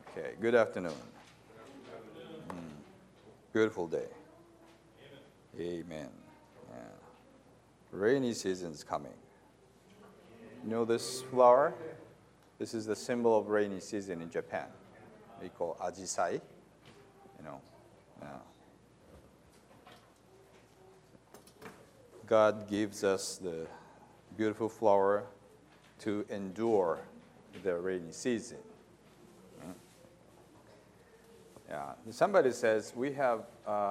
Okay, good afternoon. Beautiful day. Amen. Yeah. Rainy season is coming. You know this flower? This is the symbol of rainy season in Japan. We call ajisai. You know. Yeah. God gives us the beautiful flower to endure the rainy season. Yeah. Somebody says we have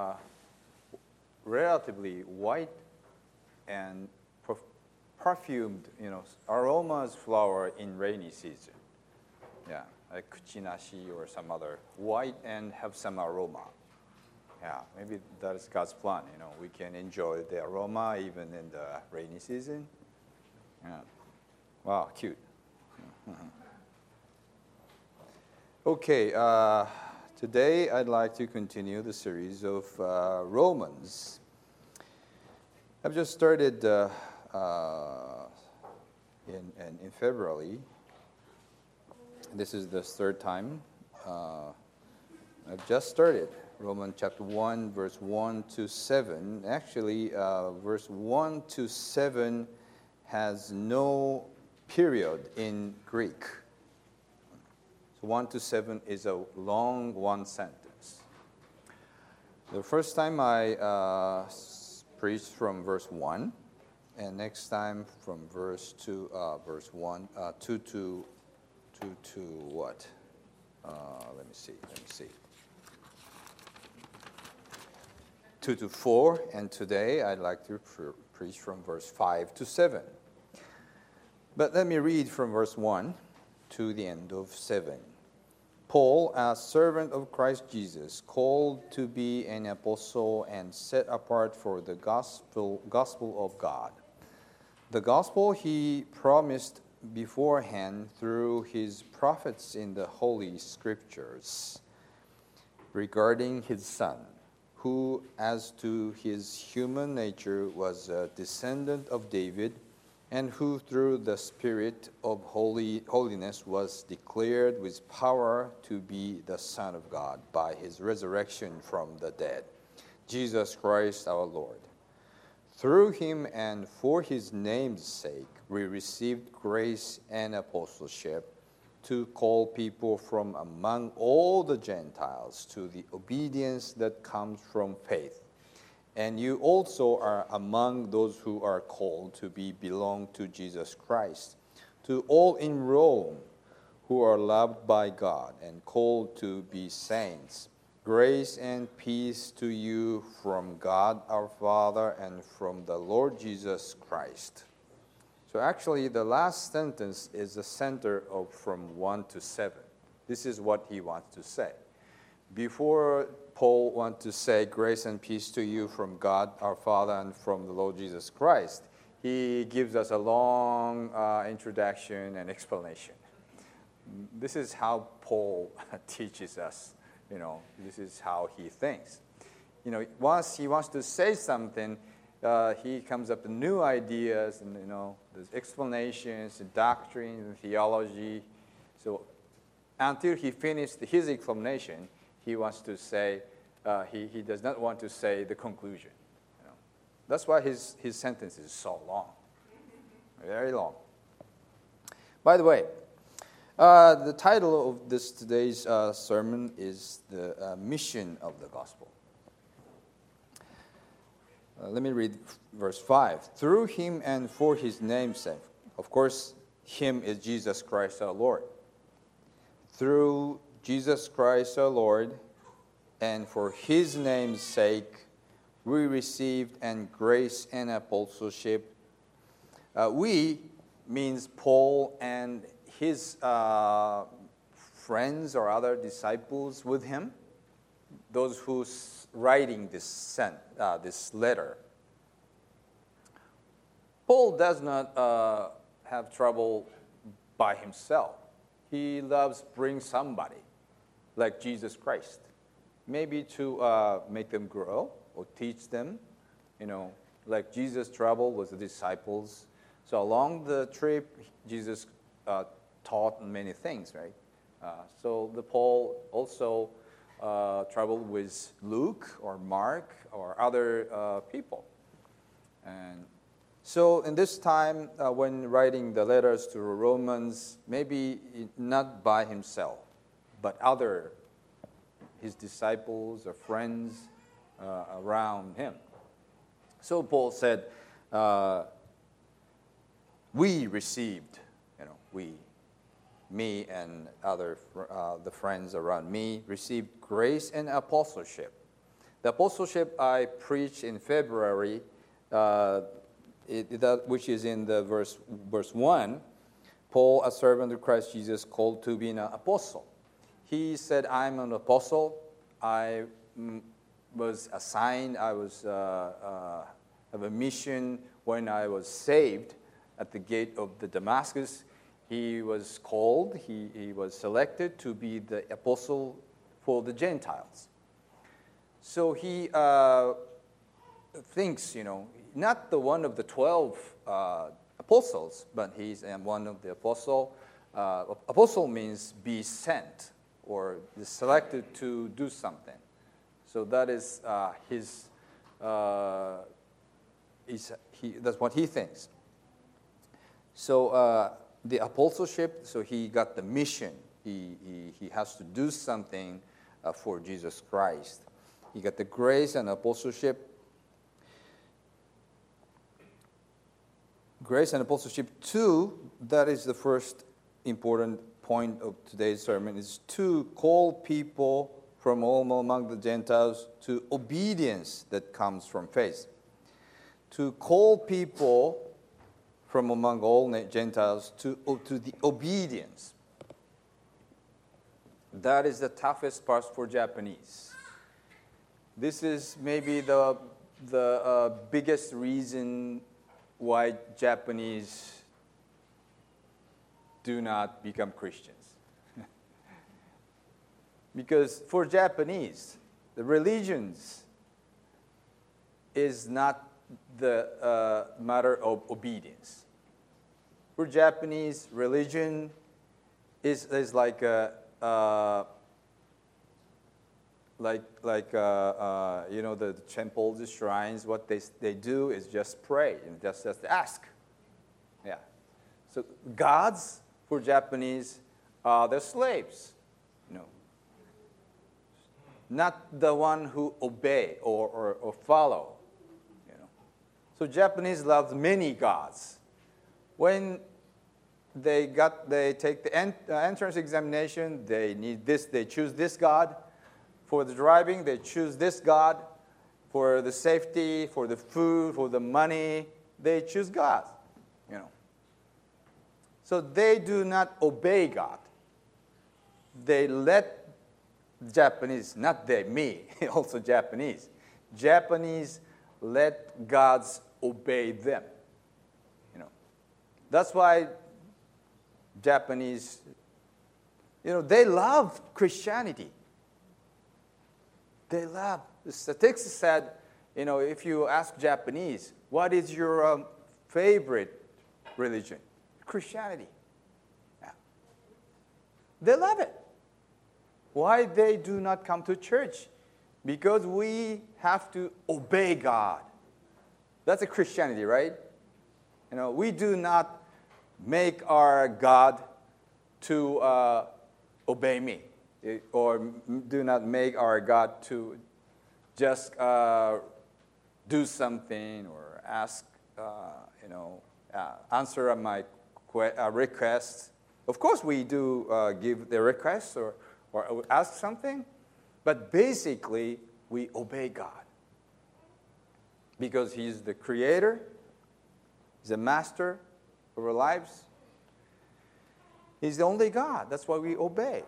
relatively white and perfumed, aromas flower in rainy season. Yeah, like kuchinashi or some other white and have some aroma. Yeah, maybe that is God's plan. We can enjoy the aroma even in the rainy season. Yeah. Wow, cute. Okay. Today, I'd like to continue the series of Romans. I've just started in February. This is the third time. I've just started Romans chapter 1, verse 1 to 7. Actually, verse 1 to 7 has no period in Greek. So 1 to 7 is a long one sentence. The first time I preached from verse 1, and next time from verse 2, verse 1, 2 to what? Let me see. 2 to 4, and today I'd like to preach from verse 5 to 7. But let me read from verse 1 to the end of 7. Paul, a servant of Christ Jesus, called to be an apostle and set apart for the gospel of God. The gospel he promised beforehand through his prophets in the Holy Scriptures regarding his Son, who, as to his human nature, was a descendant of David, and who through the Spirit of holiness was declared with power to be the Son of God by his resurrection from the dead, Jesus Christ our Lord. Through him and for his name's sake, we received grace and apostleship to call people from among all the Gentiles to the obedience that comes from faith. And you also are among those who are called to belong to Jesus Christ. To all in Rome who are loved by God and called to be saints, grace and peace to you from God our Father and from the Lord Jesus Christ. So actually the last sentence is the center of from 1 to 7. This is what he wants to say. Before Paul wants to say grace and peace to you from God our Father and from the Lord Jesus Christ, he gives us a long introduction and explanation. This is how Paul teaches us. This is how he thinks. Once he wants to say something, he comes up with new ideas and there's explanations, and doctrine, and theology. So until he finished his explanation, he wants to say, he does not want to say the conclusion. That's why his sentence is so long, very long. By the way, the title of today's sermon is the mission of the gospel. Let me read verse 5. Through him and for his name's sake. Of course, him is Jesus Christ our Lord. Through Jesus Christ our Lord, and for his name's sake, we received and grace and apostleship. We means Paul and his friends or other disciples with him, those who's writing this letter. Paul does not have trouble by himself. He loves bring somebody like Jesus Christ, maybe to make them grow or teach them, like Jesus traveled with the disciples. So along the trip, Jesus taught many things, right? So the Paul also traveled with Luke or Mark or other people. And so in this time, when writing the letters to Romans, maybe not by himself, but his disciples or friends around him. So Paul said, we received, me and the friends around me received grace and apostleship. The apostleship I preached in February, which is in the verse 1, Paul, a servant of Christ Jesus, called to be an apostle. He said, I'm an apostle. I was assigned, I was have a mission when I was saved at the gate of the Damascus. He was called, he was selected to be the apostle for the Gentiles. So he thinks, not the one of the 12 apostles, but he's one of the apostle. Apostle means be sent or selected to do something. So that is that's what he thinks. So the apostleship, so he got the mission. He has to do something for Jesus Christ. He got the grace and apostleship. Grace and apostleship, too, that is the first important point of today's sermon, is to call people from all among the Gentiles to obedience that comes from faith. To call people from among all Gentiles to the obedience. That is the toughest part for Japanese. This is maybe the biggest reason why Japanese do not become Christians. Because for Japanese, the religions is not the matter of obedience. For Japanese, religion is like the temples, the shrines. What they do is just pray and just ask. Yeah. So gods for Japanese are the slaves. Not the one who obey or follow. So Japanese loves many gods. When they take the entrance examination, they choose this god. For the driving, they choose this god. For the safety, for the food, for the money, they choose God. So they do not obey God. They let Japanese, not they, me, also Japanese. Japanese let gods obey them. That's why Japanese, they love Christianity. They love. The statistics said, if you ask Japanese, what is your favorite religion? Christianity. Yeah. They love it. Why they do not come to church? Because we have to obey God. That's a Christianity, right? We do not make our God to obey me, or do not make our God to just do something or ask, answer my request. Of course, we do give the request or ask something, but basically, we obey God. Because He's the creator, He's the master of our lives. He's the only God. That's why we obey.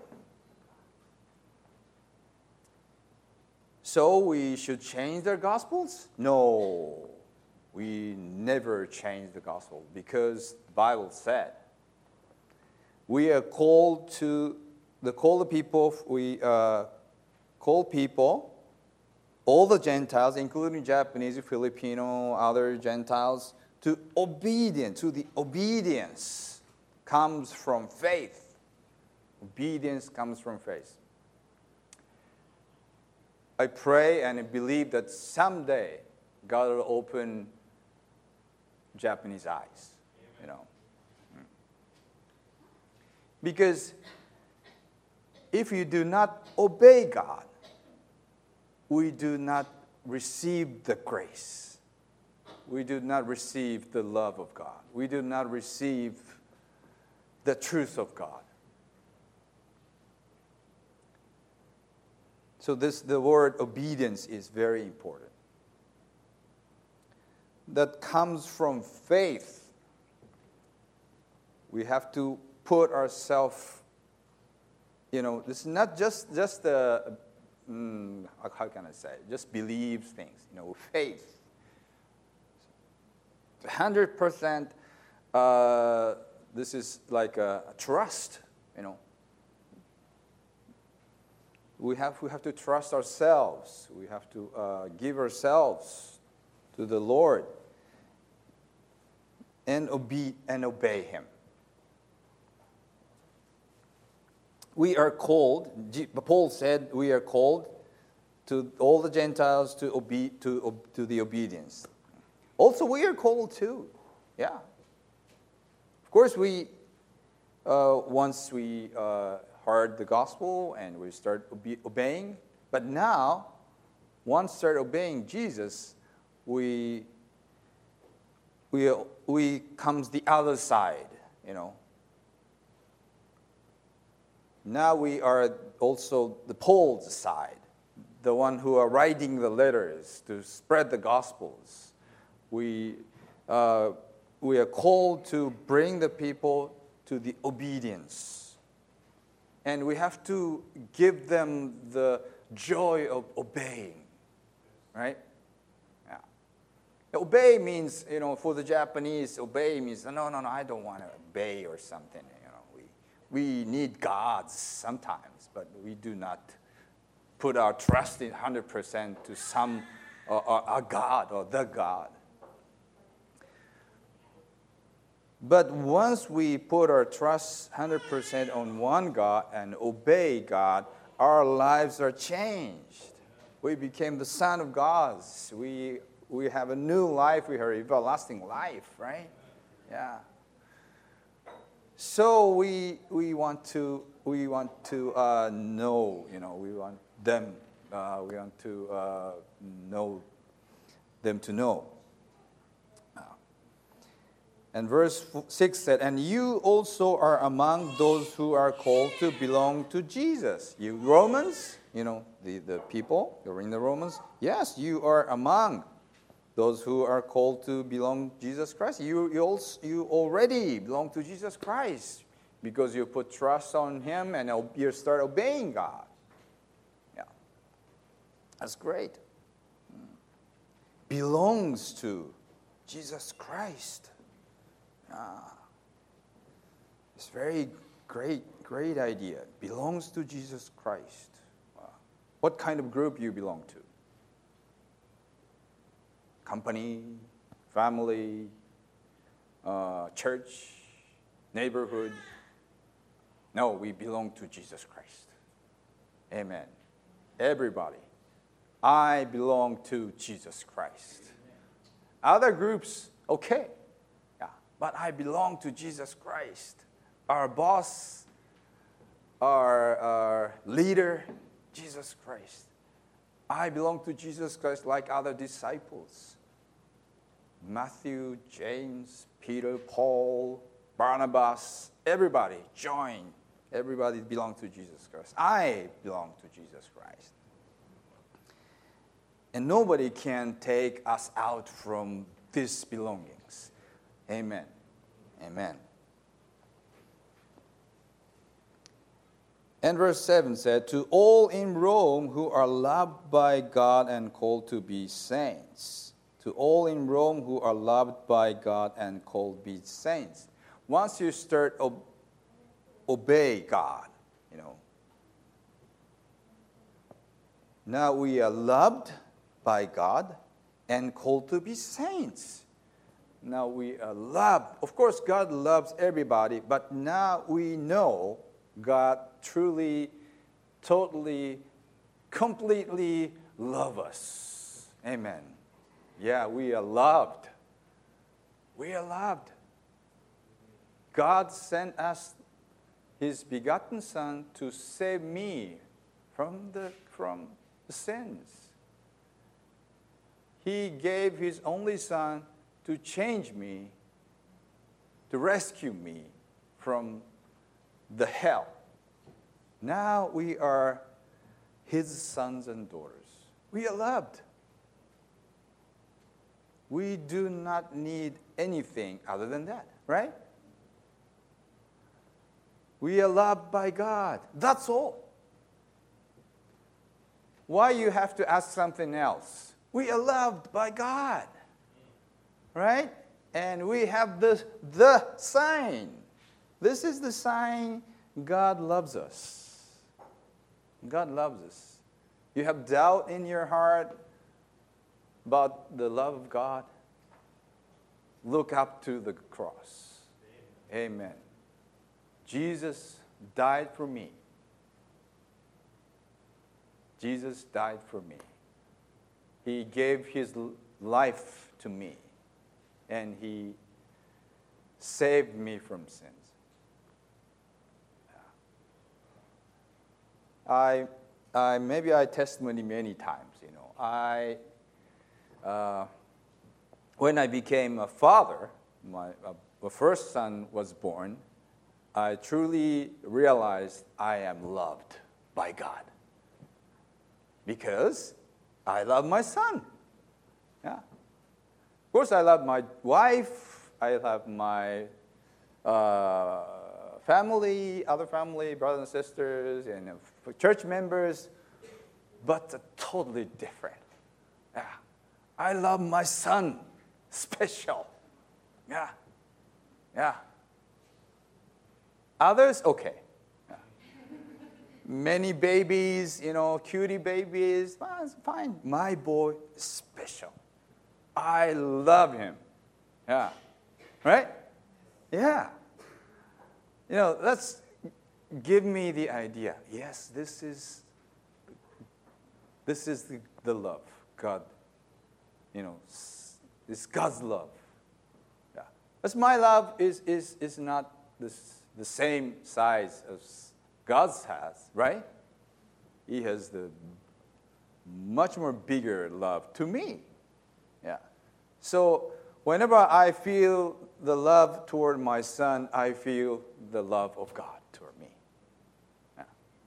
So we should change their gospels? No. We never change the gospel because the Bible said we are called to call the people. We call people, all the Gentiles, including Japanese, Filipino, other Gentiles, to obedience. To the obedience comes from faith. Obedience comes from faith. I pray and I believe that someday God will open Japanese eyes, you know. Because if you do not obey God, we do not receive the grace. We do not receive the love of God. We do not receive the truth of God. So the word obedience is very important. That comes from faith. We have to put ourselves, this is not just how can I say, just believe things, faith. 100%, this is like a trust, We have to trust ourselves. We have to give ourselves to the Lord and obey Him. We are called, Paul said, we are called to all the Gentiles to the obedience. Also, we are called too. Yeah. Of course, once we heard the gospel and we start obeying, but now, once start obeying Jesus, we comes the other side, Now we are also the Paul's side, the one who are writing the letters to spread the gospels. We are called to bring the people to the obedience. And we have to give them the joy of obeying, right? Yeah. Obey means, for the Japanese, obey means, no, I don't want to obey or something. We need gods sometimes, but we do not put our trust in 100% to some a god or the God. But once we put our trust 100% on one God and obey God, our lives are changed. We became the son of God. We have a new life. We have everlasting life, right? Yeah. So we want to know, we want them, we want to know them to know. And verse 6 said, and you also are among those who are called to belong to Jesus. You Romans, the people, you're in the Romans. Yes, you are among those who are called to belong to Jesus Christ. You already belong to Jesus Christ because you put trust on Him and you start obeying God. Yeah. That's great. Belongs to Jesus Christ. It's very great idea. Belongs to Jesus Christ. What kind of group you belong to? Company, family, church, neighborhood. No, we belong to Jesus Christ. Amen. Everybody. I belong to Jesus Christ. Other groups, okay. Yeah, but I belong to Jesus Christ. Our boss, our leader, Jesus Christ. I belong to Jesus Christ like other disciples. Matthew, James, Peter, Paul, Barnabas, everybody join. Everybody belongs to Jesus Christ. I belong to Jesus Christ. And nobody can take us out from these belongings. Amen. Amen. And verse 7 said, to all in Rome who are loved by God and called to be saints. To all in Rome who are loved by God and called to be saints. Once you start obey God, now we are loved by God and called to be saints. Now we are loved. Of course, God loves everybody, but now we know God truly, totally, completely loves us. Amen. Yeah, we are loved. We are loved. God sent us His begotten Son to save me from the sins. He gave His only Son to change me, to rescue me from the hell. Now we are His sons and daughters. We are loved. We do not need anything other than that, right? We are loved by God. That's all. Why you have to ask something else? We are loved by God, right? And we have the sign. This is the sign God loves us. God loves us. You have doubt in your heart about the love of God? Look up to the cross. Amen. Jesus died for me. Jesus died for me. He gave His life to me. And He saved me from sins. Maybe I testimony many times, you know. When I became a father, my first son was born, I truly realized I am loved by God. Because I love my son. Yeah. Of course, I love my wife. I love my family, other family, brothers and sisters, and church members. But totally different. Yeah. I love my son. Special. Yeah. Yeah. Others, okay. Yeah. Many babies, you know, cutie babies, well, it's fine. My boy, special. I love him. Yeah. Right? Yeah. You know, let's give me the idea. Yes, this is the love. God, you know, it's God's love. Yeah. Because my love is not the same size as God's has, right? He has the much more bigger love to me. Yeah. So whenever I feel the love toward my son, I feel the love of God toward me. Yeah.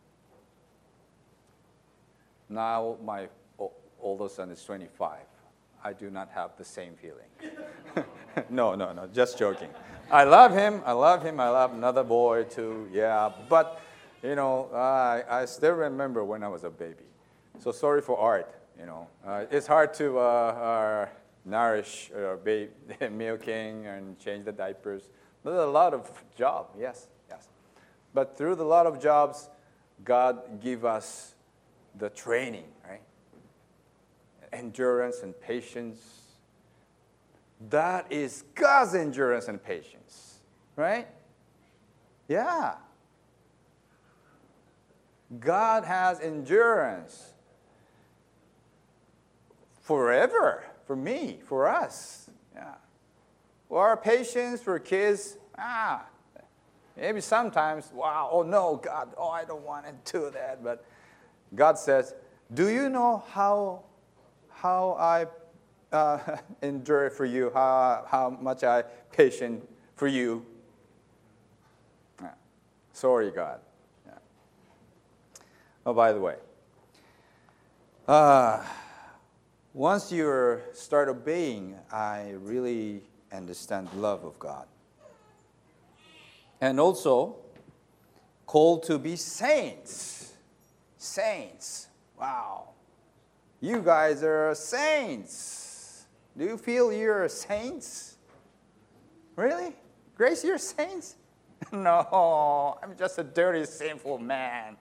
Now my older son is 25. I do not have the same feeling. No, just joking. I love him. I love another boy too, yeah. But, you know, I still remember when I was a baby. So sorry for Art, you know. It's hard to nourish baby, milking and change the diapers. There's a lot of job, yes. But through the lot of jobs, God give us the training, right? Endurance and patience. That is God's endurance and patience, right? Yeah. God has endurance forever, for me, for us. Yeah. Well, our patience for kids, maybe sometimes, wow, oh no, God, oh, I don't want to do that. But God says, do you know how I endure for you, how much I patient for you? Yeah. Sorry, God. Yeah. Oh, by the way, once you start obeying, I really understand the love of God. And also, called to be saints. Saints. Wow. You guys are saints. Do you feel you're saints? Really? Grace, you're saints? No, I'm just a dirty, sinful man.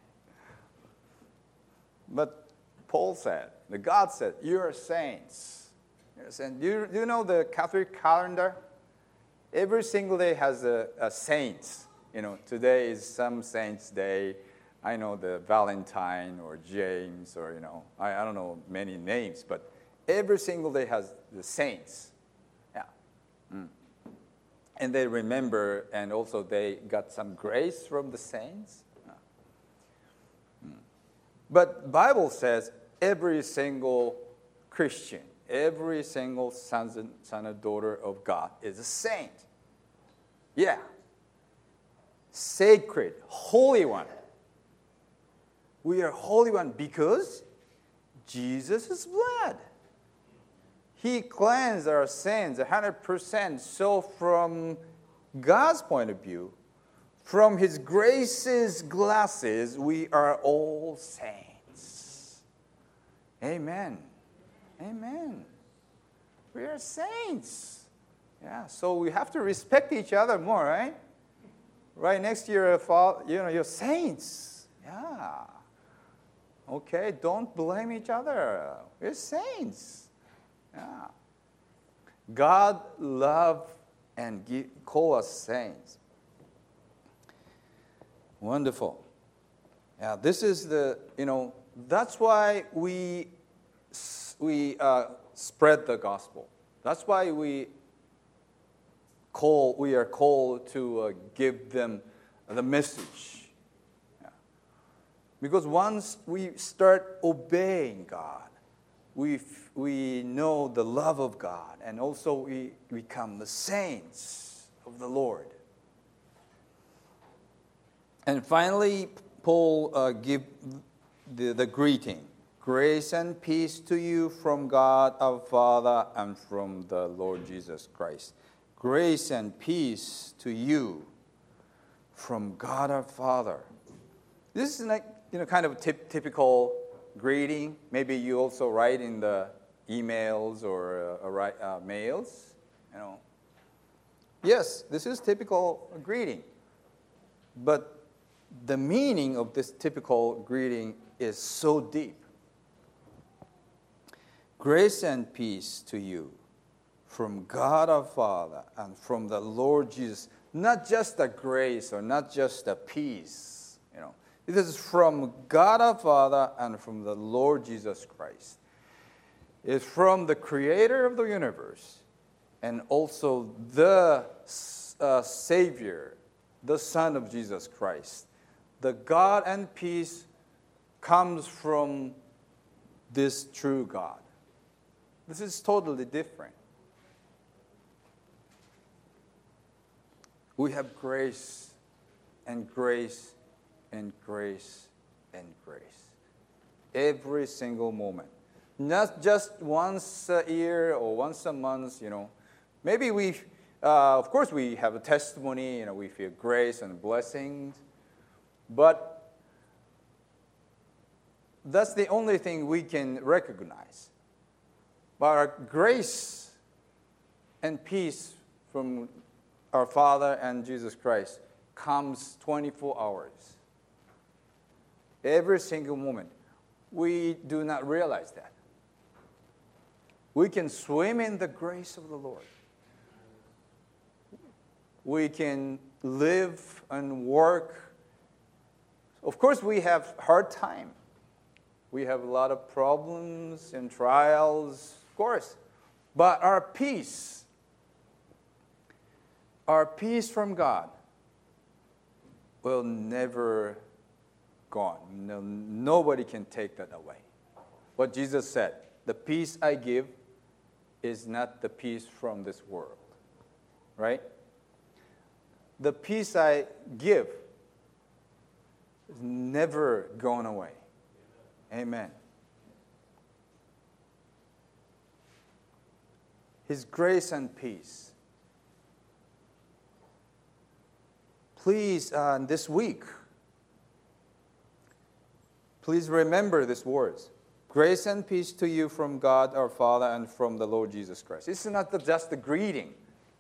But Paul said, the God said, you're saints. You're saints. Do you know the Catholic calendar? Every single day has a saints. Today is some saint's day. I know the Valentine or James or, I don't know many names, but every single day has the saints. Yeah. And they remember, and also they got some grace from the saints. But Bible says every single Christian, every single son or daughter of God is a saint. Yeah. Sacred, holy one. We are holy one because Jesus' blood. He cleansed our sins 100%. So from God's point of view, from His grace's glasses, we are all saints. Amen. Amen. We are saints. Yeah, so we have to respect each other more, right? Right next to you're saints. Yeah. Okay, don't blame each other. We're saints. Yeah. God love and call us saints. Wonderful. Yeah, this is that's why we spread the gospel. That's why we are called to give them the message. Because once we start obeying God, we know the love of God, and also we become the saints of the Lord. And finally, Paul give the greeting. Grace and peace to you from God our Father and from the Lord Jesus Christ. Grace and peace to you from God our Father. This is like kind of typical greeting. Maybe you also write in the emails or mails. Yes, this is typical greeting. But the meaning of this typical greeting is so deep. Grace and peace to you from God our Father and from the Lord Jesus. Not just the grace or not just the peace. It is from God our Father and from the Lord Jesus Christ. It's from the Creator of the universe and also the Savior, the Son of Jesus Christ. The God and peace comes from this true God. This is totally different. We have grace and grace and grace and grace. Every single moment. Not just once a year or once a month, Maybe of course we have a testimony, we feel grace and blessings. But that's the only thing we can recognize. But our grace and peace from our Father and Jesus Christ comes 24 hours. Every single moment. We do not realize that. We can swim in the grace of the Lord. We can live and work. Of course, we have hard time. We have a lot of problems and trials, of course. But our peace from God will never gone. Nobody can take that away. What Jesus said, the peace I give is not the peace from this world. Right? The peace I give is never going away. Amen. His grace and peace. Please, this week, please remember these words. Grace and peace to you from God our Father and from the Lord Jesus Christ. This is not just the greeting,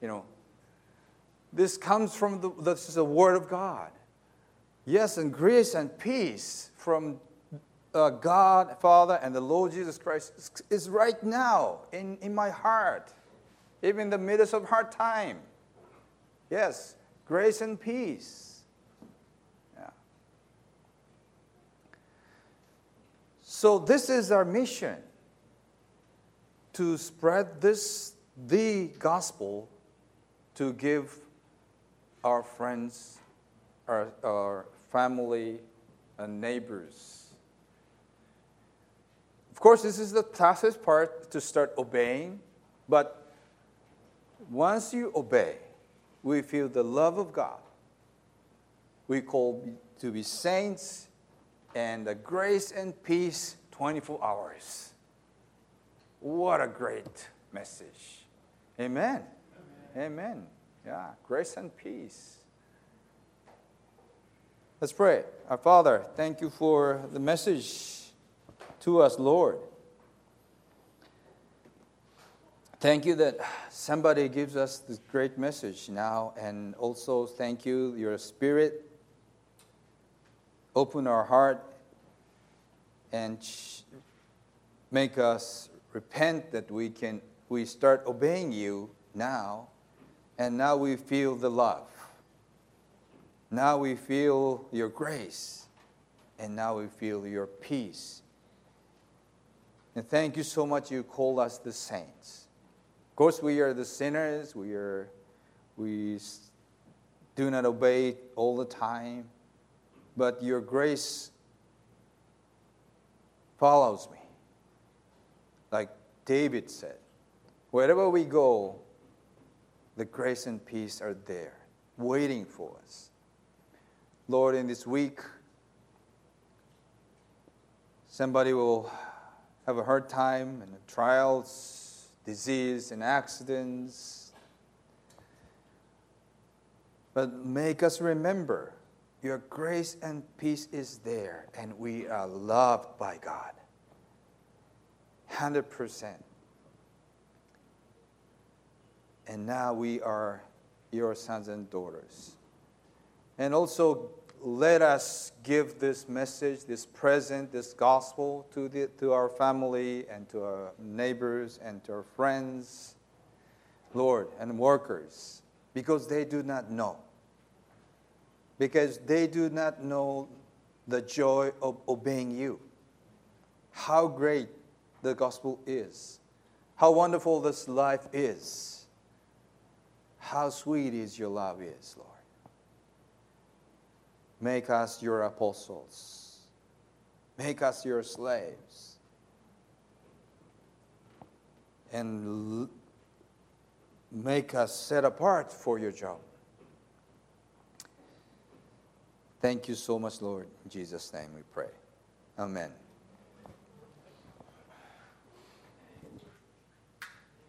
This comes from the Word of God. Yes, and grace and peace from God, Father, and the Lord Jesus Christ is right now in my heart, even in the midst of hard time. Yes, grace and peace. So this is our mission, to spread the gospel, to give our friends, our family, and neighbors. Of course, this is the toughest part, to start obeying, but once you obey, we feel the love of God. We call to be saints, and the grace and peace 24 hours. What a great message. Amen. Amen. Yeah, grace and peace. Let's pray. Our Father, thank you for the message to us, Lord. Thank you that somebody gives us this great message now, and also thank you, your Spirit open our heart and make us repent, that we start obeying you now, and now we feel the love. Now we feel your grace, and now we feel your peace. And thank you so much you called us the saints. Of course, we are the sinners. We do not obey all the time, but your grace follows me. Like David said, wherever we go, the grace and peace are there, waiting for us. Lord, in this week, somebody will have a hard time, and trials, disease, and accidents. But make us remember your grace and peace is there, and we are loved by God. 100%. And now we are your sons and daughters. And also let us give this message, this present, this gospel to our family and to our neighbors and to our friends, Lord, and workers, because they do not know. Because they do not know the joy of obeying you. How great the gospel is. How wonderful this life is. How sweet is your love is, Lord. Make us your apostles. Make us your slaves. And make us set apart for your job. Thank you so much, Lord. In Jesus' name we pray. Amen.